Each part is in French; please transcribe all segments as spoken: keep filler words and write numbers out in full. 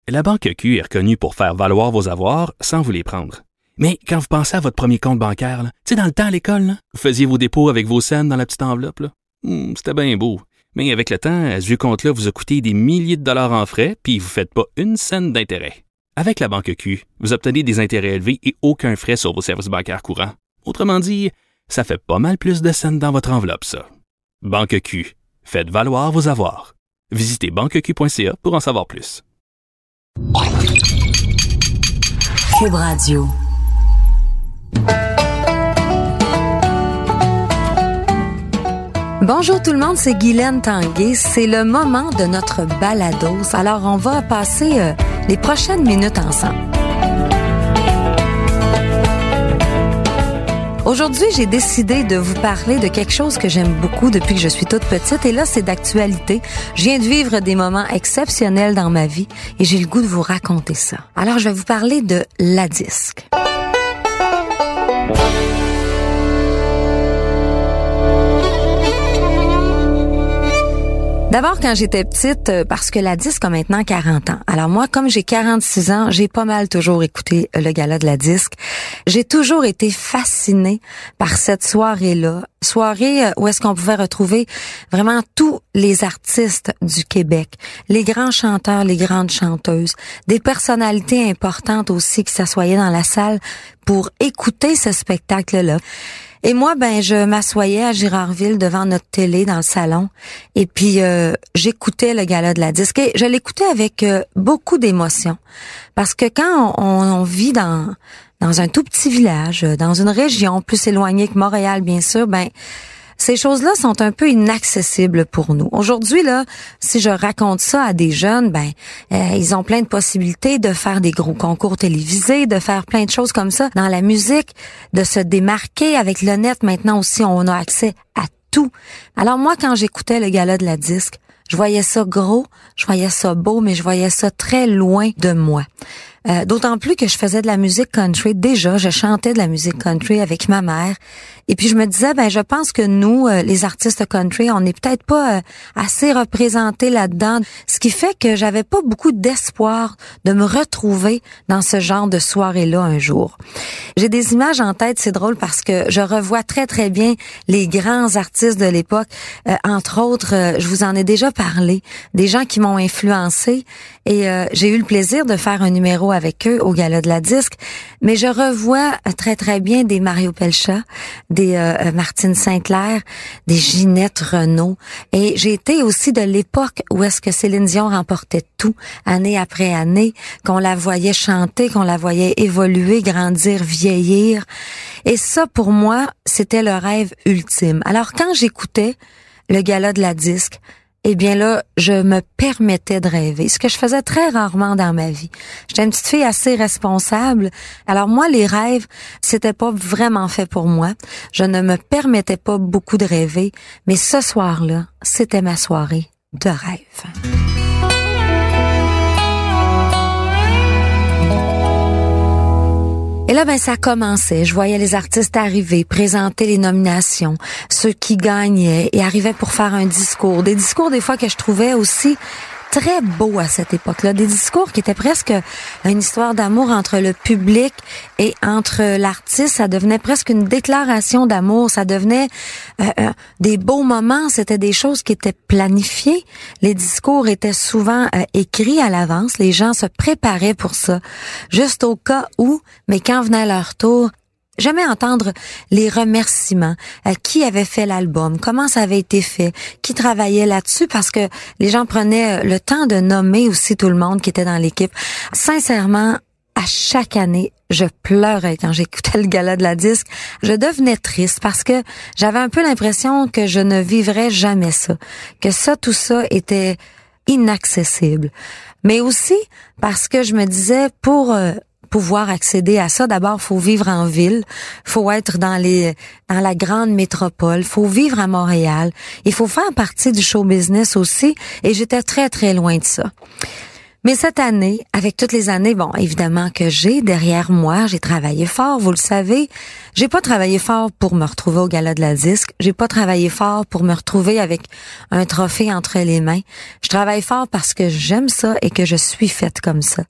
La Banque Q est reconnue pour faire valoir vos avoirs sans vous les prendre. Mais quand vous pensez à votre premier compte bancaire, tu sais, dans le temps à l'école, là, vous faisiez vos dépôts avec vos scènes dans la petite enveloppe. Là. Hum, c'était bien beau. Mais avec le temps, ce vieux compte-là vous a coûté des milliers de dollars en frais, puis vous ne faites pas une scène d'intérêt. Avec la Banque Q, vous obtenez des intérêts élevés et aucun frais sur vos services bancaires courants. Autrement dit, ça fait pas mal plus de scènes dans votre enveloppe, ça. Banque Q. Faites valoir vos avoirs. Visitez banque q point c a pour en savoir plus. Cube Radio. Bonjour tout le monde, c'est Guylaine Tanguay. C'est le moment de notre balados. Alors, on va passer euh, les prochaines minutes ensemble. Aujourd'hui, j'ai décidé de vous parler de quelque chose que j'aime beaucoup depuis que je suis toute petite. Et là, c'est d'actualité. Je viens de vivre des moments exceptionnels dans ma vie et j'ai le goût de vous raconter ça. Alors, je vais vous parler de la disque. D'abord, quand j'étais petite, parce que la disque a maintenant quarante ans. Alors moi, comme j'ai quarante-six ans, j'ai pas mal toujours écouté le gala de la disque. J'ai toujours été fascinée par cette soirée-là. Soirée où est-ce qu'on pouvait retrouver vraiment tous les artistes du Québec, les grands chanteurs, les grandes chanteuses, des personnalités importantes aussi qui s'assoyaient dans la salle pour écouter ce spectacle-là. Et moi, ben, je m'assoyais à Girardville devant notre télé dans le salon et puis euh, j'écoutais le gala de la disque. Et je l'écoutais avec euh, beaucoup d'émotion parce que quand on, on vit dans dans un tout petit village, dans une région plus éloignée que Montréal, bien sûr, ben ces choses-là sont un peu inaccessibles pour nous. Aujourd'hui, là, si je raconte ça à des jeunes, ben, euh, ils ont plein de possibilités de faire des gros concours télévisés, de faire plein de choses comme ça dans la musique, de se démarquer avec le net. Maintenant aussi, on a accès à tout. Alors moi, quand j'écoutais le gala de la disque, je voyais ça gros, je voyais ça beau, mais je voyais ça très loin de moi. Euh, d'autant plus que je faisais de la musique country. Déjà, je chantais de la musique country avec ma mère. Et puis je me disais, ben je pense que nous, euh, les artistes country, on n'est peut-être pas euh, assez représentés là-dedans. Ce qui fait que j'avais pas beaucoup d'espoir de me retrouver dans ce genre de soirée-là un jour. J'ai des images en tête, c'est drôle parce que je revois très très bien les grands artistes de l'époque. Euh, entre autres, euh, je vous en ai déjà parlé, des gens qui m'ont influencé. Et euh, j'ai eu le plaisir de faire un numéro avec eux au gala de la disque, mais je revois très très bien des Mario Pelcha, des euh, Martine Saint-Clair, des Ginette Renault, et j'ai été aussi de l'époque où est-ce que Céline Dion remportait tout, année après année, qu'on la voyait chanter, qu'on la voyait évoluer, grandir, vieillir, et ça pour moi c'était le rêve ultime. Alors quand j'écoutais le gala de la disque, eh bien là, je me permettais de rêver, ce que je faisais très rarement dans ma vie. J'étais une petite fille assez responsable. Alors moi, les rêves, c'était pas vraiment fait pour moi. Je ne me permettais pas beaucoup de rêver, mais ce soir-là, c'était ma soirée de rêve. Et là, ben, ça commençait. Je voyais les artistes arriver, présenter les nominations, ceux qui gagnaient et arrivaient pour faire un discours. Des discours, des fois, que je trouvais aussi très beaux à cette époque-là. Des discours qui étaient presque une histoire d'amour entre le public et entre l'artiste. Ça devenait presque une déclaration d'amour. Ça devenait euh, euh, des beaux moments. C'était des choses qui étaient planifiées. Les discours étaient souvent euh, écrits à l'avance. Les gens se préparaient pour ça, juste au cas où. Mais quand venait leur tour, j'aimais entendre les remerciements, euh, qui avait fait l'album, comment ça avait été fait, qui travaillait là-dessus, parce que les gens prenaient le temps de nommer aussi tout le monde qui était dans l'équipe. Sincèrement, à chaque année, je pleurais quand j'écoutais le gala de la disque. Je devenais triste parce que j'avais un peu l'impression que je ne vivrais jamais ça, que ça, tout ça était inaccessible. Mais aussi parce que je me disais, pour euh, pouvoir accéder à ça, d'abord, faut vivre en ville, faut être dans les dans la grande métropole, faut vivre à Montréal, il faut faire partie du show business aussi, et j'étais très très loin de ça. Mais cette année, avec toutes les années, bon, évidemment que j'ai derrière moi, j'ai travaillé fort, vous le savez. J'ai pas travaillé fort pour me retrouver au Gala de la disque. J'ai pas travaillé fort pour me retrouver avec un trophée entre les mains. Je travaille fort parce que j'aime ça et que je suis faite comme ça.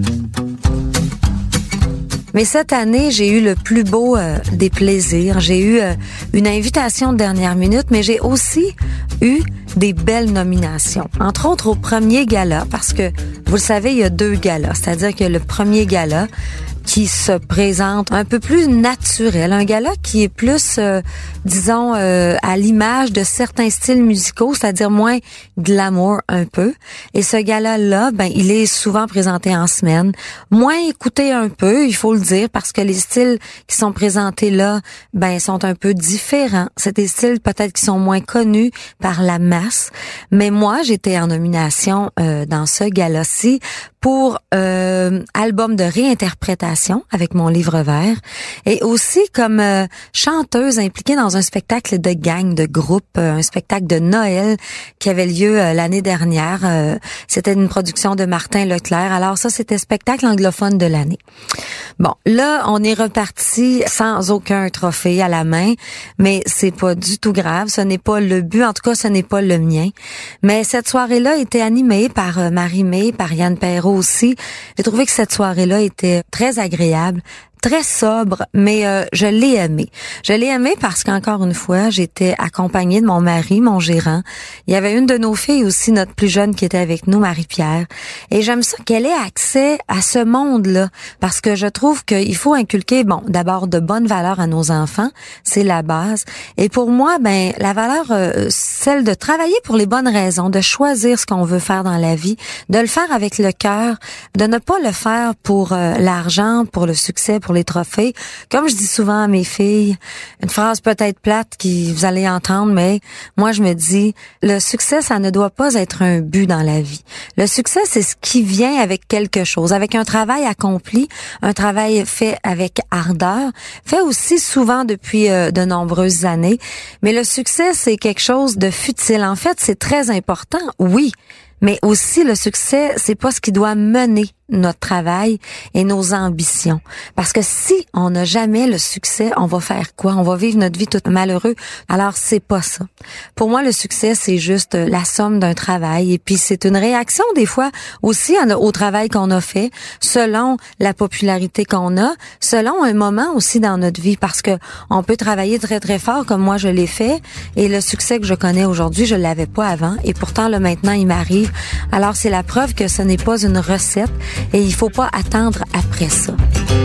Mais cette année, j'ai eu le plus beau euh, des plaisirs. J'ai eu euh, une invitation de dernière minute, mais j'ai aussi eu des belles nominations. Entre autres au premier gala, parce que, vous le savez, il y a deux galas. C'est-à-dire que le premier gala qui se présente un peu plus naturel, un gala qui est plus, euh, disons, euh, à l'image de certains styles musicaux, c'est-à-dire moins glamour un peu. Et ce gala-là, ben, il est souvent présenté en semaine, moins écouté un peu, il faut le dire, parce que les styles qui sont présentés là, ben, sont un peu différents. C'est des styles peut-être qui sont moins connus par la masse. Mais moi, j'étais en nomination euh, dans ce gala-ci pour euh, album de réinterprétation avec mon livre vert et aussi comme euh, chanteuse impliquée dans un spectacle de gang, de groupe, euh, un spectacle de Noël qui avait lieu euh, l'année dernière. Euh, c'était une production de Martin Leclerc. Alors ça, c'était spectacle anglophone de l'année. Bon, là, on est reparti sans aucun trophée à la main, mais c'est pas du tout grave. Ce n'est pas le but, en tout cas, ce n'est pas le mien. Mais cette soirée-là était animée par euh, Marie-Mé, par Yann Perrault aussi. J'ai trouvé que cette soirée-là était très agréable, très sobre, mais euh, je l'ai aimé. Je l'ai aimé parce qu'encore une fois, j'étais accompagnée de mon mari, mon gérant. Il y avait une de nos filles aussi, notre plus jeune, qui était avec nous, Marie-Pierre. Et j'aime ça qu'elle ait accès à ce monde-là, parce que je trouve qu'il faut inculquer, bon, d'abord de bonnes valeurs à nos enfants, c'est la base. Et pour moi, ben la valeur, euh, celle de travailler pour les bonnes raisons, de choisir ce qu'on veut faire dans la vie, de le faire avec le cœur, de ne pas le faire pour euh, l'argent, pour le succès, pour les trophées. Comme je dis souvent à mes filles, une phrase peut-être plate qui vous allez entendre, mais moi je me dis, le succès, ça ne doit pas être un but dans la vie. Le succès, c'est ce qui vient avec quelque chose, avec un travail accompli, un travail fait avec ardeur, fait aussi souvent depuis euh, de nombreuses années. Mais le succès, c'est quelque chose de futile. En fait, c'est très important, oui. Mais aussi, le succès, c'est pas ce qui doit mener notre travail et nos ambitions. Parce que si on n'a jamais le succès, on va faire quoi? On va vivre notre vie tout malheureux. Alors, c'est pas ça. Pour moi, le succès, c'est juste la somme d'un travail. Et puis, c'est une réaction, des fois, aussi au travail qu'on a fait, selon la popularité qu'on a, selon un moment aussi dans notre vie. Parce que on peut travailler très, très fort, comme moi, je l'ai fait. Et le succès que je connais aujourd'hui, je l'avais pas avant. Et pourtant, là, maintenant, il m'arrive. Alors, c'est la preuve que ce n'est pas une recette. Et il faut pas attendre après ça.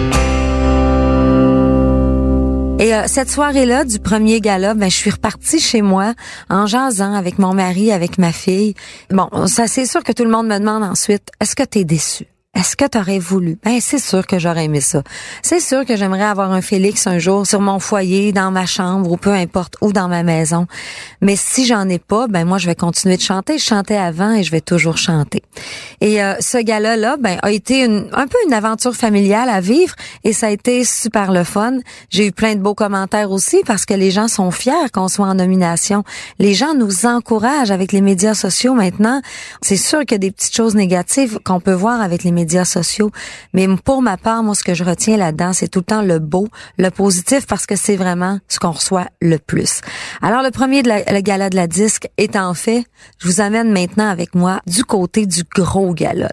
Et euh, cette soirée-là du premier gala, ben je suis repartie chez moi en jasant avec mon mari, avec ma fille. Bon, ça c'est sûr que tout le monde me demande ensuite, est-ce que t'es déçue? Est-ce que t'aurais voulu? Ben, c'est sûr que j'aurais aimé ça. C'est sûr que j'aimerais avoir un Félix un jour sur mon foyer, dans ma chambre, ou peu importe, ou dans ma maison. Mais si j'en ai pas, ben, moi, je vais continuer de chanter. Je chantais avant et je vais toujours chanter. Et euh, ce gala-là, ben, a été une, un peu une aventure familiale à vivre et ça a été super le fun. J'ai eu plein de beaux commentaires aussi parce que les gens sont fiers qu'on soit en nomination. Les gens nous encouragent avec les médias sociaux maintenant. C'est sûr qu'il y a des petites choses négatives qu'on peut voir avec les médias sociaux. Mais pour ma part, moi, ce que je retiens là-dedans, c'est tout le temps le beau, le positif, parce que c'est vraiment ce qu'on reçoit le plus. Alors, le premier de la, le gala de la disque étant fait, je vous amène maintenant avec moi du côté du gros gala.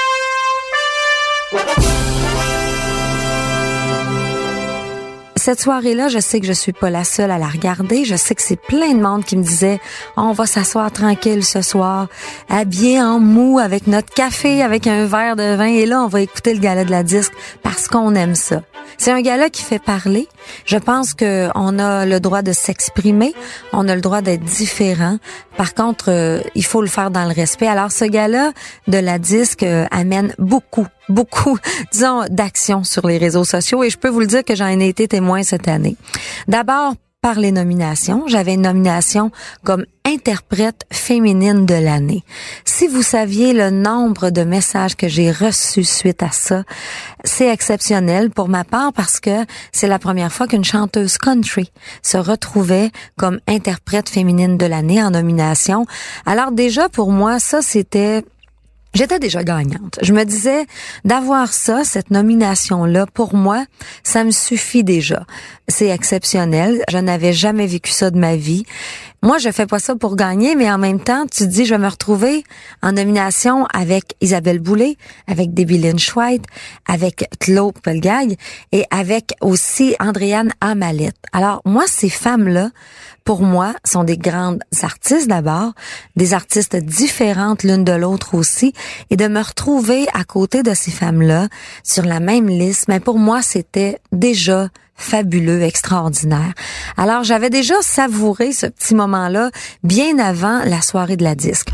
Cette soirée-là, je sais que je suis pas la seule à la regarder. Je sais que c'est plein de monde qui me disait oh, « On va s'asseoir tranquille ce soir, habillés en mou, avec notre café, avec un verre de vin. Et là, on va écouter le gala de la disque parce qu'on aime ça. » C'est un gala qui fait parler. Je pense que on a le droit de s'exprimer. On a le droit d'être différent. Par contre, euh, il faut le faire dans le respect. Alors, ce gala de la disque euh, amène beaucoup beaucoup, disons, d'actions sur les réseaux sociaux et je peux vous le dire que j'en ai été témoin cette année. D'abord, par les nominations. J'avais une nomination comme interprète féminine de l'année. Si vous saviez le nombre de messages que j'ai reçus suite à ça, c'est exceptionnel pour ma part parce que c'est la première fois qu'une chanteuse country se retrouvait comme interprète féminine de l'année en nomination. Alors déjà, pour moi, ça, c'était J'étais déjà gagnante. Je me disais, d'avoir ça, cette nomination-là, pour moi, ça me suffit déjà. C'est exceptionnel. Je n'avais jamais vécu ça de ma vie. Moi, je fais pas ça pour gagner, mais en même temps, tu te dis, je vais me retrouver en nomination avec Isabelle Boulay, avec Debbie Lynch White, avec Claude Pelgag et avec aussi Andréane Amalette. Alors, moi, ces femmes-là, pour moi, sont des grandes artistes d'abord, des artistes différentes l'une de l'autre aussi, et de me retrouver à côté de ces femmes-là sur la même liste, mais pour moi, c'était déjà fabuleux, extraordinaire. Alors, j'avais déjà savouré ce petit moment-là bien avant la soirée de la disque.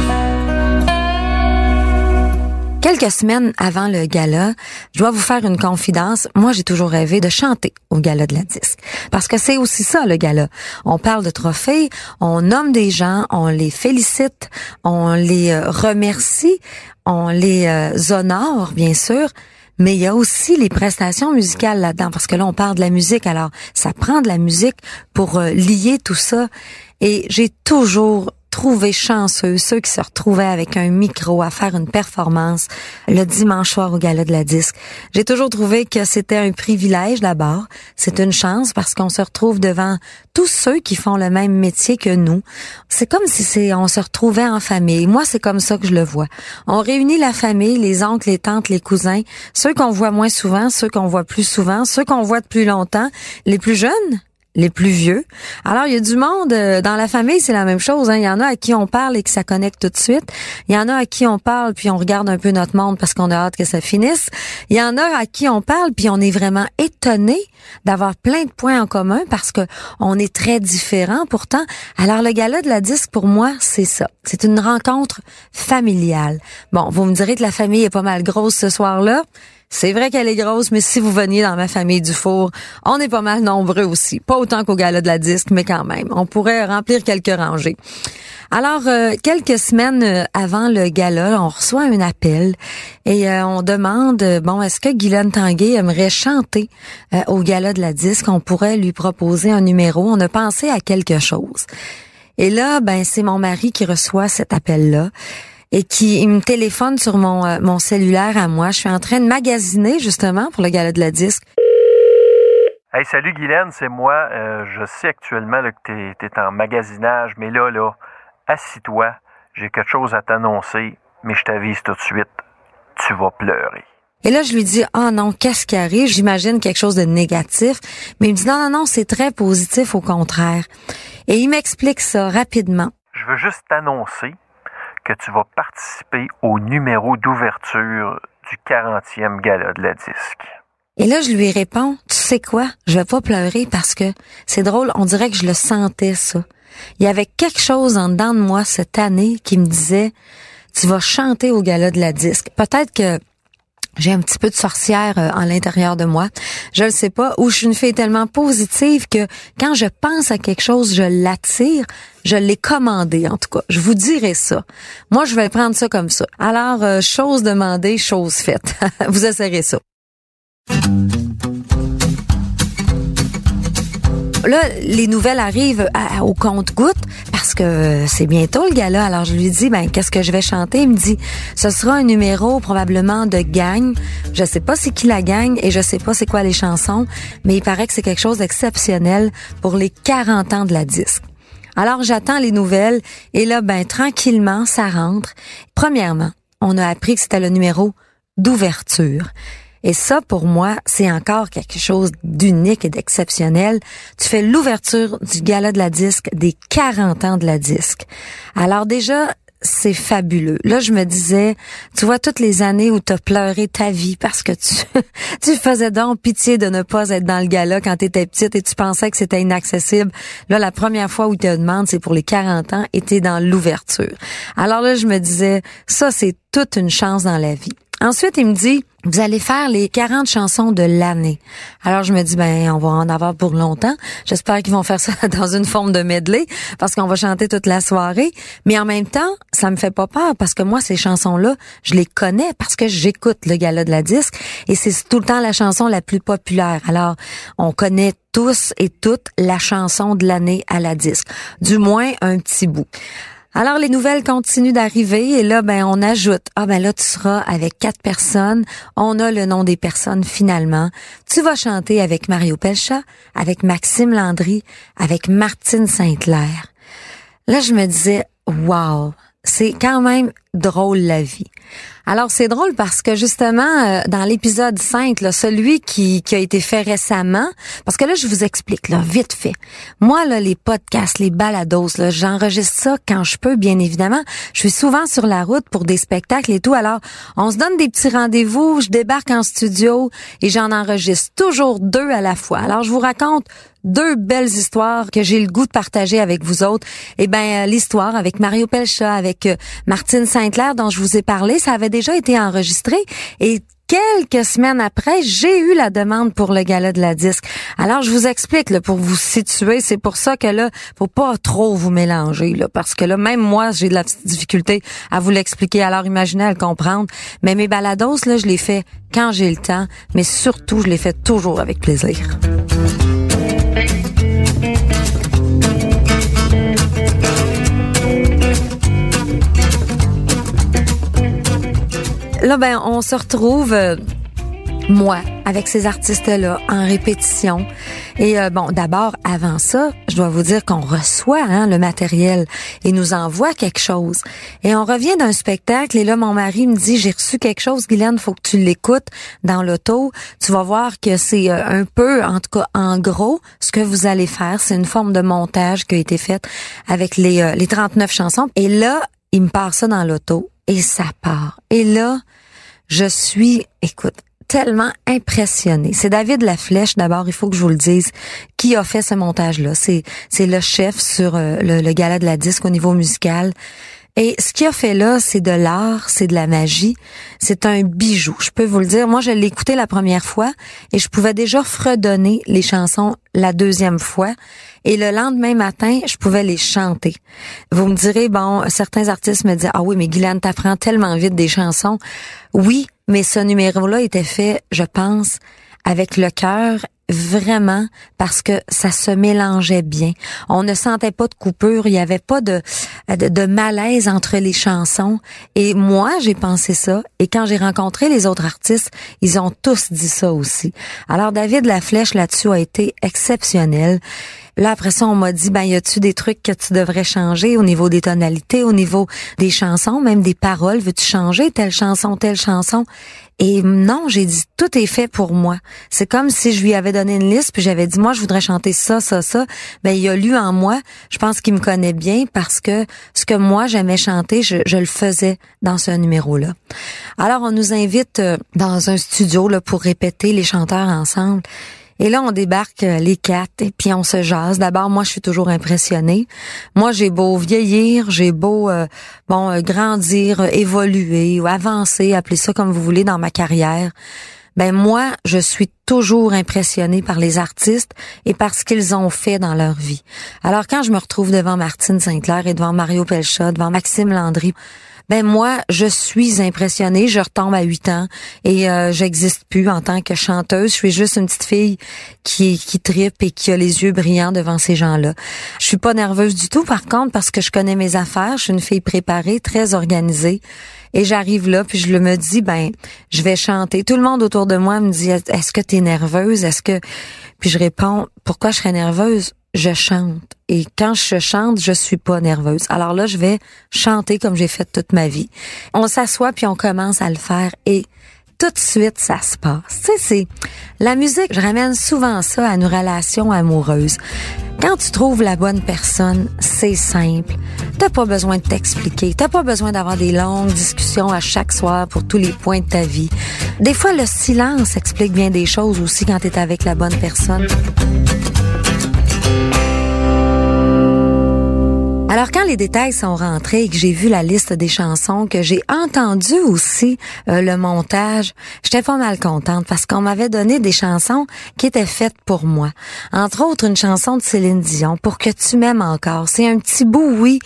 Quelques semaines avant le gala, je dois vous faire une confidence. Moi, j'ai toujours rêvé de chanter au gala de la disque. Parce que c'est aussi ça, le gala. On parle de trophées, on nomme des gens, on les félicite, on les remercie, on les euh, honore, bien sûr. Mais il y a aussi les prestations musicales là-dedans, parce que là, on parle de la musique, alors ça prend de la musique pour euh, lier tout ça. Et j'ai toujours trouvé chanceux ceux qui se retrouvaient avec un micro à faire une performance le dimanche soir au gala de la disque. J'ai toujours trouvé que c'était un privilège d'abord, c'est une chance parce qu'on se retrouve devant tous ceux qui font le même métier que nous. C'est comme si c'est on se retrouvait en famille. Moi, c'est comme ça que je le vois. On réunit la famille, les oncles, les tantes, les cousins, ceux qu'on voit moins souvent, ceux qu'on voit plus souvent, ceux qu'on voit de plus longtemps, les plus jeunes, les plus vieux. Alors, il y a du monde, euh, dans la famille, c'est la même chose. Hein. Il y en a à qui on parle et que ça connecte tout de suite. Il y en a à qui on parle puis on regarde un peu notre monde parce qu'on a hâte que ça finisse. Il y en a à qui on parle puis on est vraiment étonné d'avoir plein de points en commun parce que on est très différents pourtant. Alors, le gala de la disque, pour moi, c'est ça. C'est une rencontre familiale. Bon, vous me direz que la famille est pas mal grosse ce soir-là. C'est vrai qu'elle est grosse, mais si vous veniez dans ma famille du four, on est pas mal nombreux aussi. Pas autant qu'au gala de la disque, mais quand même. On pourrait remplir quelques rangées. Alors, euh, quelques semaines avant le gala, on reçoit un appel et euh, on demande, bon, est-ce que Guylaine Tanguay aimerait chanter euh, au gala de la disque? On pourrait lui proposer un numéro. On a pensé à quelque chose. Et là, ben, c'est mon mari qui reçoit cet appel-là. Et qui il me téléphone sur mon euh, mon cellulaire à moi. Je suis en train de magasiner, justement, pour le gala de la disque. Hey, salut Guylaine, c'est moi. Euh, je sais actuellement là, que t'es, t'es en magasinage, mais là, là, assis-toi. J'ai quelque chose à t'annoncer, mais je t'avise tout de suite. Tu vas pleurer. Et là, je lui dis, ah oh non, qu'est-ce qui arrive? J'imagine quelque chose de négatif. Mais il me dit, non, non, non, c'est très positif, au contraire. Et il m'explique ça rapidement. Je veux juste t'annoncer que tu vas participer au numéro d'ouverture du quarantième gala de la disque. Et là, je lui réponds, tu sais quoi? Je vais pas pleurer parce que c'est drôle, on dirait que je le sentais, ça. Il y avait quelque chose en dedans de moi cette année qui me disait, tu vas chanter au gala de la disque. Peut-être que j'ai un petit peu de sorcière euh, en l'intérieur de moi. Je le sais pas. Ou je suis une fille tellement positive que quand je pense à quelque chose, je l'attire. Je l'ai commandé, en tout cas. Je vous dirai ça. Moi, je vais prendre ça comme ça. Alors, euh, chose demandée, chose faite. Vous essayerez ça. Là, les nouvelles arrivent à, à, au compte-gouttes parce que c'est bientôt le gala. Alors, je lui dis, ben, qu'est-ce que je vais chanter? Il me dit, ce sera un numéro probablement de gang. Je sais pas c'est qui la gang et je sais pas c'est quoi les chansons, mais il paraît que c'est quelque chose d'exceptionnel pour les quarante ans de la disque. Alors, j'attends les nouvelles et là, ben, tranquillement, ça rentre. Premièrement, on a appris que c'était le numéro d'ouverture. Et ça, pour moi, c'est encore quelque chose d'unique et d'exceptionnel. Tu fais l'ouverture du gala de la disque des quarante ans de la disque. Alors déjà, c'est fabuleux. Là, je me disais, tu vois, toutes les années où t'as pleuré ta vie parce que tu tu faisais donc pitié de ne pas être dans le gala quand t'étais petite et tu pensais que c'était inaccessible. Là, la première fois où ils te demandent, c'est pour les quarante ans et t'es dans l'ouverture. Alors là, je me disais, ça, c'est toute une chance dans la vie. Ensuite, il me dit, vous allez faire les quarante chansons de l'année. Alors, je me dis, ben, on va en avoir pour longtemps. J'espère qu'ils vont faire ça dans une forme de medley parce qu'on va chanter toute la soirée. Mais en même temps, ça me fait pas peur parce que moi, ces chansons-là, je les connais parce que j'écoute le gala de la disque et c'est tout le temps la chanson la plus populaire. Alors, on connaît tous et toutes la chanson de l'année à la disque. Du moins, un petit bout. Alors, les nouvelles continuent d'arriver et là, ben, on ajoute. Ah, ben là, tu seras avec quatre personnes. On a le nom des personnes finalement. Tu vas chanter avec Mario Pelchat, avec Maxime Landry, avec Martine Sainte-Claire. Là, je me disais, wow, c'est quand même drôle la vie. Alors, c'est drôle parce que justement, euh, dans l'épisode cinq, là, celui qui, qui a été fait récemment, parce que là, je vous explique, là, vite fait. Moi, là, les podcasts, les balados, là, j'enregistre ça quand je peux, bien évidemment. Je suis souvent sur la route pour des spectacles et tout. Alors, on se donne des petits rendez-vous, je débarque en studio et j'en enregistre toujours deux à la fois. Alors, je vous raconte deux belles histoires que j'ai le goût de partager avec vous autres. Eh ben, euh, l'histoire avec Mario Pelchat, avec euh, Martine Sainte-Claire dont je vous ai parlé, ça avait déjà été enregistré et quelques semaines après, j'ai eu la demande pour le gala de la disque. Alors, je vous explique, là, pour vous situer, c'est pour ça que là, faut pas trop vous mélanger, là, parce que là, même moi, j'ai de la difficulté à vous l'expliquer. Alors, imaginez à le comprendre. Mais mes balados, là, je les fais quand j'ai le temps, mais surtout, je les fais toujours avec plaisir. Là, ben, on se retrouve, euh, moi, avec ces artistes-là, en répétition. Et euh, bon, d'abord, avant ça, je dois vous dire qu'on reçoit hein, le matériel et nous envoie quelque chose. Et on revient d'un spectacle et là, mon mari me dit, j'ai reçu quelque chose, Guylaine, faut que tu l'écoutes dans l'auto. Tu vas voir que c'est euh, un peu, en tout cas, en gros, ce que vous allez faire. C'est une forme de montage qui a été faite avec les, euh, les trente-neuf chansons. Et là, il me part ça dans l'auto. Et ça part. Et là, je suis, écoute, tellement impressionnée. C'est David Laflèche, d'abord, il faut que je vous le dise, qui a fait ce montage-là. C'est, c'est le chef sur euh, le, le gala de la disque au niveau musical. Et ce qu'il a fait là, c'est de l'art, c'est de la magie, c'est un bijou. Je peux vous le dire, moi je l'ai écouté la première fois et je pouvais déjà fredonner les chansons la deuxième fois et le lendemain matin, je pouvais les chanter. Vous me direz, bon, certains artistes me disent, ah oui, mais Guylaine, t'apprends tellement vite des chansons. Oui, mais ce numéro-là était fait, je pense, avec le cœur, vraiment, parce que ça se mélangeait bien. On ne sentait pas de coupure, il y avait pas de, de, de malaise entre les chansons. Et moi, j'ai pensé ça. Et quand j'ai rencontré les autres artistes, ils ont tous dit ça aussi. Alors, David Laflèche, là-dessus, a été exceptionnel. Là, après ça, on m'a dit, ben, y a-tu des trucs que tu devrais changer au niveau des tonalités, au niveau des chansons, même des paroles? Veux-tu changer telle chanson, telle chanson? Et non, j'ai dit, tout est fait pour moi. C'est comme si je lui avais donné une liste, puis j'avais dit, moi, je voudrais chanter ça, ça, ça. Ben, il a lu en moi. Je pense qu'il me connaît bien parce que ce que moi, j'aimais chanter, je, je le faisais dans ce numéro-là. Alors, on nous invite euh, dans un studio là pour répéter les chanteurs ensemble. Et là, on débarque euh, les quatre et puis on se jase. D'abord, moi, je suis toujours impressionnée. Moi, j'ai beau vieillir, j'ai beau euh, bon euh, grandir, euh, évoluer ou avancer, appelez ça comme vous voulez dans ma carrière. Ben moi, je suis toujours impressionnée par les artistes et par ce qu'ils ont fait dans leur vie. Alors, quand je me retrouve devant Martine Sainte-Claire et devant Mario Pelchat, devant Maxime Landry, ben moi, je suis impressionnée. Je retombe à huit ans et euh, j'existe plus en tant que chanteuse. Je suis juste une petite fille qui qui trippe et qui a les yeux brillants devant ces gens-là. Je suis pas nerveuse du tout, par contre, parce que je connais mes affaires. Je suis une fille préparée, très organisée. Et j'arrive là, puis je le me dis, ben, je vais chanter. Tout le monde autour de moi me dit, est-ce que t'es nerveuse? Est-ce que... Puis je réponds, pourquoi je serais nerveuse? Je chante. Et quand je chante, je suis pas nerveuse. Alors là, je vais chanter comme j'ai fait toute ma vie. On s'assoit puis on commence à le faire et tout de suite, ça se passe. Tu sais, c'est la musique, je ramène souvent ça à une relation amoureuse. Quand tu trouves la bonne personne, c'est simple. T'as pas besoin de t'expliquer. T'as pas besoin d'avoir des longues discussions à chaque soir pour tous les points de ta vie. Des fois, le silence explique bien des choses aussi quand t'es avec la bonne personne. Alors, quand les détails sont rentrés et que j'ai vu la liste des chansons, que j'ai entendu aussi euh, le montage, j'étais pas mal contente parce qu'on m'avait donné des chansons qui étaient faites pour moi. Entre autres, une chanson de Céline Dion, Pour que tu m'aimes encore. C'est un petit bout, oui,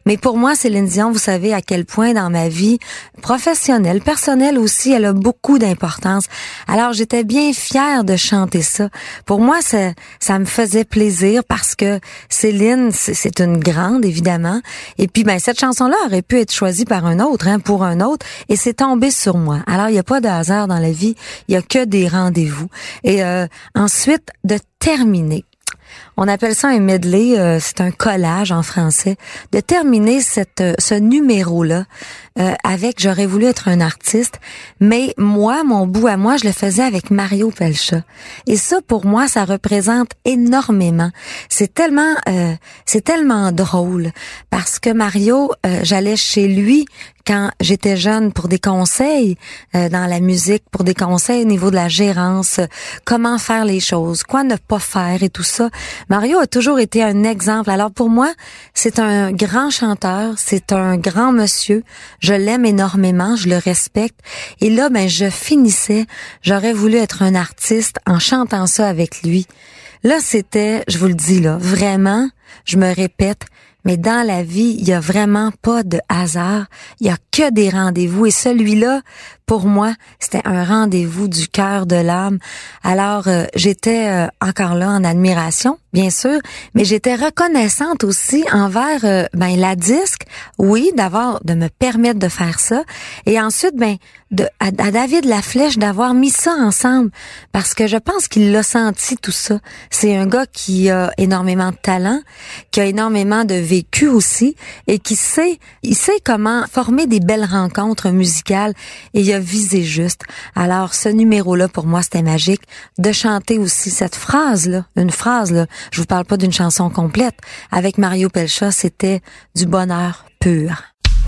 Mais pour moi, Céline Dion, vous savez à quel point dans ma vie professionnelle, personnelle aussi, elle a beaucoup d'importance. Alors, j'étais bien fière de chanter ça. Pour moi, ça, ça me faisait plaisir parce que Céline, c'est une grande, évidemment. Et puis, ben, cette chanson-là aurait pu être choisie par un autre, hein, pour un autre, et c'est tombé sur moi. Alors, il n'y a pas de hasard dans la vie, il y a que des rendez-vous. Et euh, ensuite, de terminer. On appelle ça un medley, euh, c'est un collage en français. De terminer cette, euh, ce numéro-là euh, avec « J'aurais voulu être un artiste », mais moi, mon bout à moi, je le faisais avec Mario Pelcha. Et ça, pour moi, ça représente énormément. C'est tellement, euh, c'est tellement drôle parce que Mario, euh, j'allais chez lui quand j'étais jeune pour des conseils euh, dans la musique, pour des conseils au niveau de la gérance, euh, comment faire les choses, quoi ne pas faire et tout ça. Mario a toujours été un exemple. Alors pour moi, c'est un grand chanteur, c'est un grand monsieur. Je l'aime énormément, je le respecte. Et là, ben je finissais, j'aurais voulu être un artiste en chantant ça avec lui. Là, c'était, je vous le dis là, vraiment, je me répète, mais dans la vie, il y a vraiment pas de hasard. Il y a que des rendez-vous. Et celui-là, pour moi, c'était un rendez-vous du cœur, de l'âme. Alors, euh, j'étais euh, encore là en admiration, bien sûr, mais j'étais reconnaissante aussi envers euh, ben la disque, oui, d'avoir de me permettre de faire ça, et ensuite ben de à, à David Laflèche d'avoir mis ça ensemble, parce que je pense qu'il l'a senti tout ça. C'est un gars qui a énormément de talent, qui a énormément de vécu aussi, et qui sait, il sait comment former des belles rencontres musicales, et il a visé juste. Alors, ce numéro-là, pour moi, c'était magique. De chanter aussi cette phrase-là, une phrase-là, je vous parle pas d'une chanson complète, avec Mario Pelcha, c'était du bonheur pur.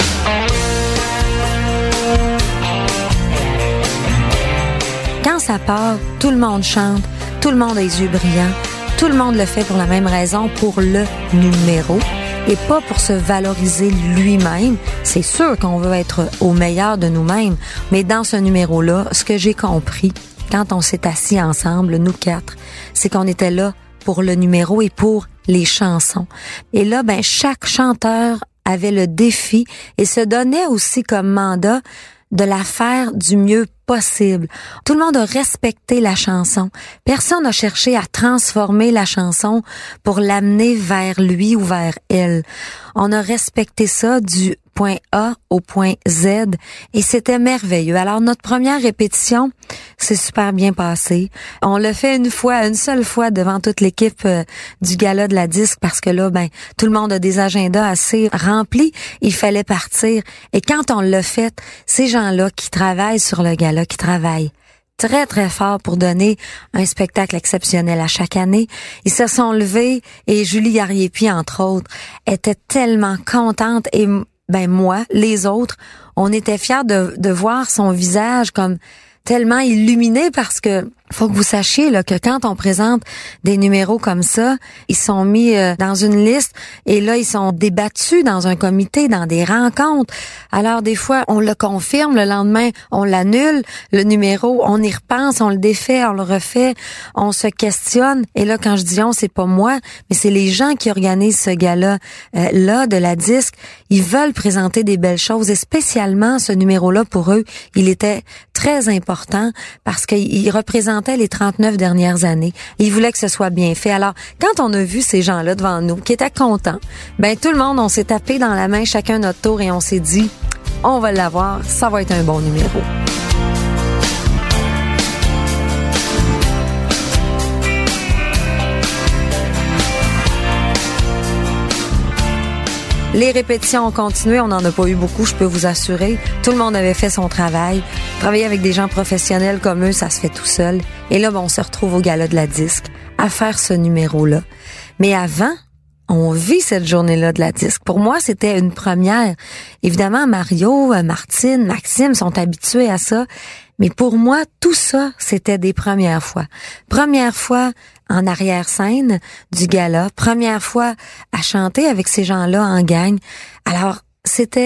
Quand ça part, tout le monde chante, tout le monde a les yeux brillants, tout le monde le fait pour la même raison, pour le numéro, et pas pour se valoriser lui-même. C'est sûr qu'on veut être au meilleur de nous-mêmes, mais dans ce numéro-là, ce que j'ai compris, quand on s'est assis ensemble, nous quatre, c'est qu'on était là pour le numéro et pour les chansons. Et là, ben chaque chanteur avait le défi et se donnait aussi comme mandat de la faire du mieux possible. Tout le monde a respecté la chanson. Personne n'a cherché à transformer la chanson pour l'amener vers lui ou vers elle. On a respecté ça du point A au point Z et c'était merveilleux. Alors notre première répétition, c'est super bien passé. On l'a fait une fois, une seule fois devant toute l'équipe euh, du gala de la disque parce que là, ben tout le monde a des agendas assez remplis. Il fallait partir et quand on l'a fait, ces gens-là qui travaillent sur le gala, qui travaillent très, très fort pour donner un spectacle exceptionnel à chaque année. Ils se sont levés et Julie Ariepi, entre autres, était tellement contente et ben moi, les autres, on était fiers de, de voir son visage comme tellement illuminé parce que faut que vous sachiez là que quand on présente des numéros comme ça, ils sont mis euh, dans une liste et là ils sont débattus dans un comité, dans des rencontres. Alors des fois on le confirme, le lendemain on l'annule, le numéro, on y repense, on le défait, on le refait, on se questionne. Et là quand je dis on, c'est pas moi, mais c'est les gens qui organisent ce gala euh, là de la disque. Ils veulent présenter des belles choses et spécialement ce numéro-là pour eux, il était très important parce qu'il représentait les trente-neuf dernières années. Ils voulaient que ce soit bien fait. Alors, quand on a vu ces gens-là devant nous, qui étaient contents, ben tout le monde, on s'est tapé dans la main chacun notre tour et on s'est dit, on va l'avoir, ça va être un bon numéro. Les répétitions ont continué, on n'en a pas eu beaucoup, je peux vous assurer. Tout le monde avait fait son travail. Travailler avec des gens professionnels comme eux, ça se fait tout seul. Et là, ben, on se retrouve au gala de la disque à faire ce numéro-là. Mais avant, on vit cette journée-là de la disque. Pour moi, c'était une première. Évidemment, Mario, Martine, Maxime sont habitués à ça. Mais pour moi, tout ça, c'était des premières fois. Première fois en arrière-scène du gala. Première fois à chanter avec ces gens-là en gang. Alors, c'était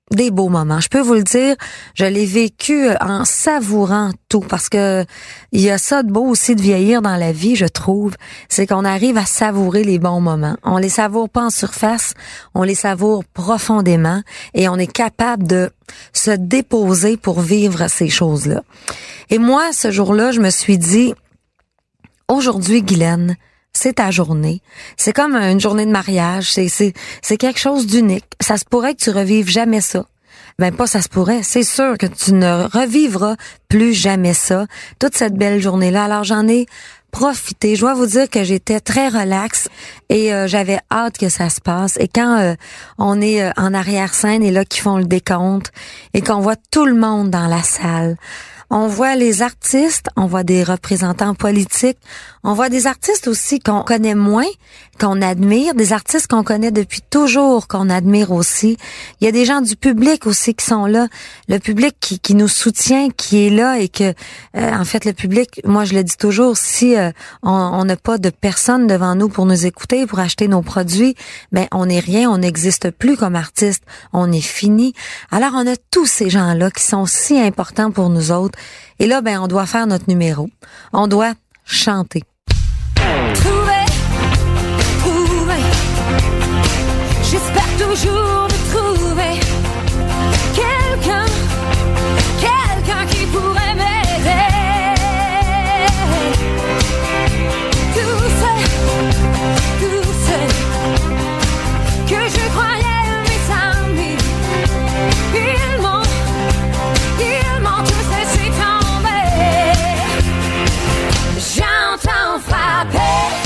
des beaux moments. Je peux vous le dire, je l'ai vécu en savourant tout parce que il y a ça de beau aussi de vieillir dans la vie, je trouve, c'est qu'on arrive à savourer les bons moments. On les savoure pas en surface, on les savoure profondément et on est capable de se déposer pour vivre ces choses-là. Et moi, ce jour-là, je me suis dit, aujourd'hui, Guylaine, c'est ta journée. C'est comme une journée de mariage. C'est, c'est, c'est quelque chose d'unique. Ça se pourrait que tu revives jamais ça. Ben pas ça se pourrait. C'est sûr que tu ne revivras plus jamais ça. Toute cette belle journée-là. Alors j'en ai profité. Je dois vous dire que j'étais très relax et euh, j'avais hâte que ça se passe. Et quand euh, on est euh, en arrière-scène et là qu'ils font le décompte et qu'on voit tout le monde dans la salle, on voit les artistes, on voit des représentants politiques, on voit des artistes aussi qu'on connaît moins, qu'on admire, des artistes qu'on connaît depuis toujours, qu'on admire aussi. Il y a des gens du public aussi qui sont là, le public qui, qui nous soutient, qui est là et que, euh, en fait, le public, moi je le dis toujours, si euh, on n'a pas de personnes devant nous pour nous écouter, pour acheter nos produits, ben on n'est rien, on n'existe plus comme artiste, on est fini. Alors on a tous ces gens-là qui sont si importants pour nous autres. Et là, ben, on doit faire notre numéro. On doit chanter. Trouver, trouver, j'espère toujours de trouver quelqu'un, quelqu'un qui pourrait m'aider. Tout seul, tout seul, que je croyais mes amis, ils m'ont, ils m'ont tous laissé tomber. J'entends frapper.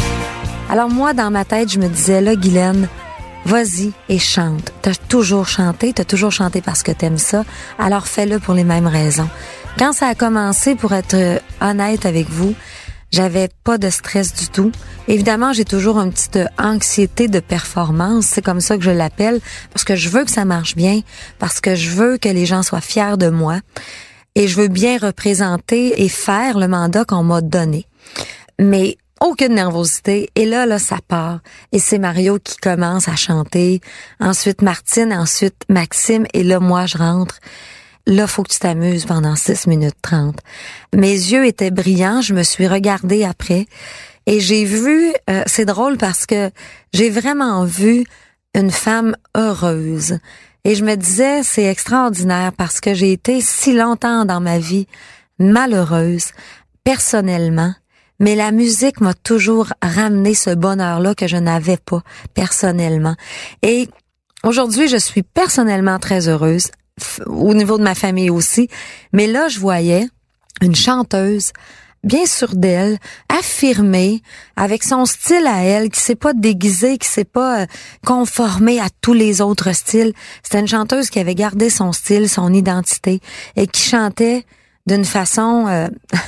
Alors moi, dans ma tête, je me disais, là, Guylaine, vas-y et chante. T'as toujours chanté, t'as toujours chanté parce que t'aimes ça, alors fais-le pour les mêmes raisons. Quand ça a commencé, pour être honnête avec vous, j'avais pas de stress du tout. Évidemment, j'ai toujours une petite anxiété de performance, c'est comme ça que je l'appelle, parce que je veux que ça marche bien, parce que je veux que les gens soient fiers de moi, et je veux bien représenter et faire le mandat qu'on m'a donné. Mais aucune nervosité. Et là, là, ça part. Et c'est Mario qui commence à chanter. Ensuite, Martine. Ensuite, Maxime. Et là, moi, je rentre. Là, faut que tu t'amuses pendant six minutes trente. Mes yeux étaient brillants. Je me suis regardée après. Et j'ai vu... Euh, c'est drôle parce que j'ai vraiment vu une femme heureuse. Et je me disais, c'est extraordinaire parce que j'ai été si longtemps dans ma vie malheureuse, personnellement. Mais la musique m'a toujours ramené ce bonheur-là que je n'avais pas personnellement. Et aujourd'hui, je suis personnellement très heureuse, f- au niveau de ma famille aussi. Mais là, je voyais une chanteuse bien sûre d'elle, affirmée, avec son style à elle, qui s'est pas déguisée, qui s'est pas euh, conformée à tous les autres styles. C'était une chanteuse qui avait gardé son style, son identité, et qui chantait d'une façon, euh,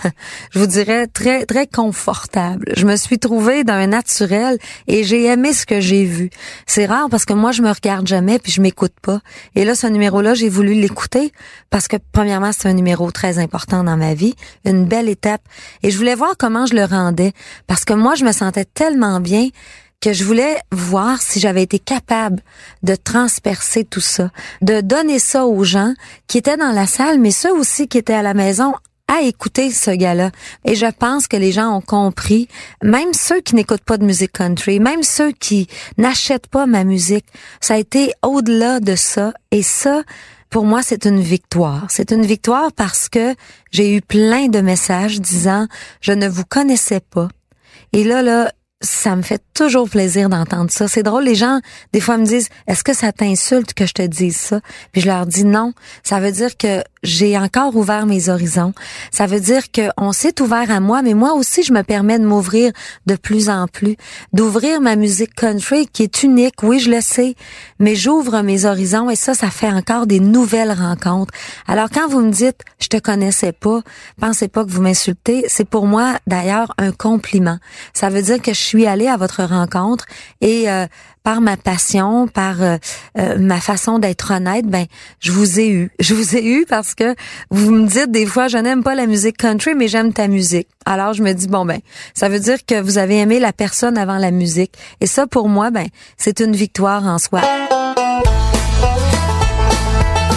je vous dirais, très très confortable. Je me suis trouvée d'un naturel et j'ai aimé ce que j'ai vu. C'est rare parce que moi, je me regarde jamais puis je m'écoute pas. Et là, ce numéro-là, j'ai voulu l'écouter parce que, premièrement, c'est un numéro très important dans ma vie, une belle étape. Et je voulais voir comment je le rendais parce que moi, je me sentais tellement bien que je voulais voir si j'avais été capable de transpercer tout ça, de donner ça aux gens qui étaient dans la salle, mais ceux aussi qui étaient à la maison à écouter ce gars-là. Et je pense que les gens ont compris, même ceux qui n'écoutent pas de musique country, même ceux qui n'achètent pas ma musique, ça a été au-delà de ça. Et ça, pour moi, c'est une victoire. C'est une victoire parce que j'ai eu plein de messages disant « Je ne vous connaissais pas ». Et là, là, ça me fait toujours plaisir d'entendre ça. C'est drôle, les gens, des fois, me disent « Est-ce que ça t'insulte que je te dise ça? » Puis je leur dis non. Ça veut dire que j'ai encore ouvert mes horizons. Ça veut dire qu'on s'est ouvert à moi, mais moi aussi, je me permets de m'ouvrir de plus en plus, d'ouvrir ma musique country qui est unique. Oui, je le sais, mais j'ouvre mes horizons et ça, ça fait encore des nouvelles rencontres. Alors, quand vous me dites « Je te connaissais pas », pensez pas que vous m'insultez. C'est pour moi, d'ailleurs, un compliment. Ça veut dire que je suis allée à votre rencontre et euh, par ma passion, par euh, euh, ma façon d'être honnête, ben je vous ai eu. Je vous ai eu parce que vous me dites des fois je n'aime pas la musique country mais j'aime ta musique. Alors je me dis bon ben ça veut dire que vous avez aimé la personne avant la musique et ça pour moi ben c'est une victoire en soi.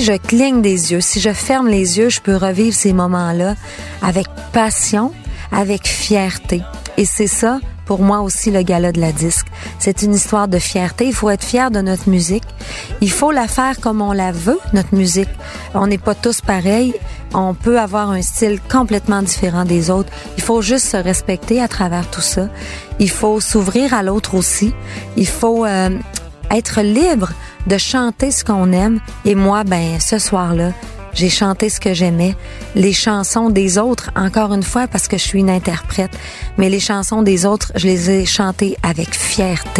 je cligne des yeux, si je ferme les yeux, je peux revivre ces moments-là avec passion, avec fierté. Et c'est ça, pour moi aussi, le gala de la disque. C'est une histoire de fierté. Il faut être fier de notre musique. Il faut la faire comme on la veut, notre musique. On n'est pas tous pareils. On peut avoir un style complètement différent des autres. Il faut juste se respecter à travers tout ça. Il faut s'ouvrir à l'autre aussi. Il faut euh, être libre de chanter ce qu'on aime. Et moi, ben, ce soir-là, j'ai chanté ce que j'aimais. Les chansons des autres, encore une fois, parce que je suis une interprète, mais les chansons des autres, je les ai chantées avec fierté.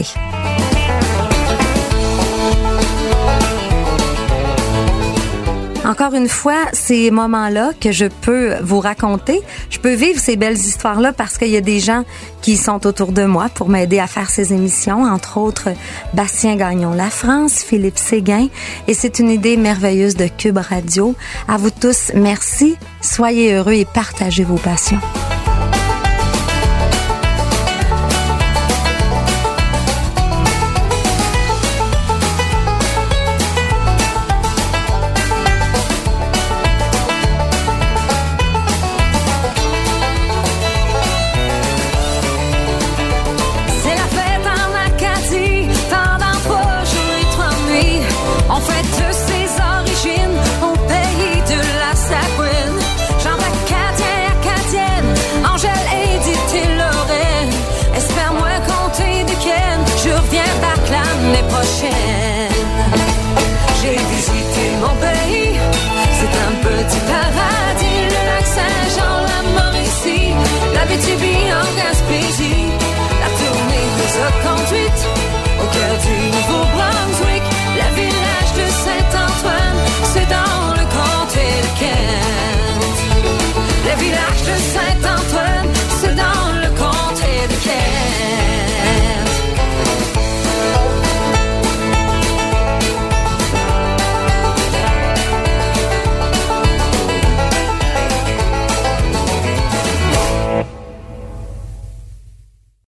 Encore une fois, ces moments-là que je peux vous raconter, je peux vivre ces belles histoires-là parce qu'il y a des gens qui sont autour de moi pour m'aider à faire ces émissions, entre autres Bastien Gagnon La France, Philippe Séguin, et c'est une idée merveilleuse de Cube Radio. À vous tous, merci, soyez heureux et partagez vos passions. L'année prochaine.